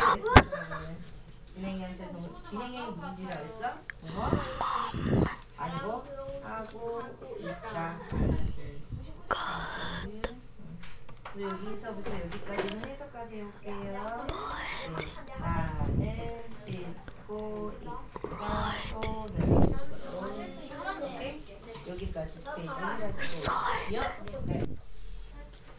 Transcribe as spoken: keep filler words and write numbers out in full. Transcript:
진행형한테 진행형이 누구지라 했어? 뭐? 아니고 하고 있다. 그렇지. 여기서부터 여기까지는 해석까지 해볼게요. 네. 나는 씻고 있다. 손을 씻고. 오케이? 여기까지 페이지 해가지고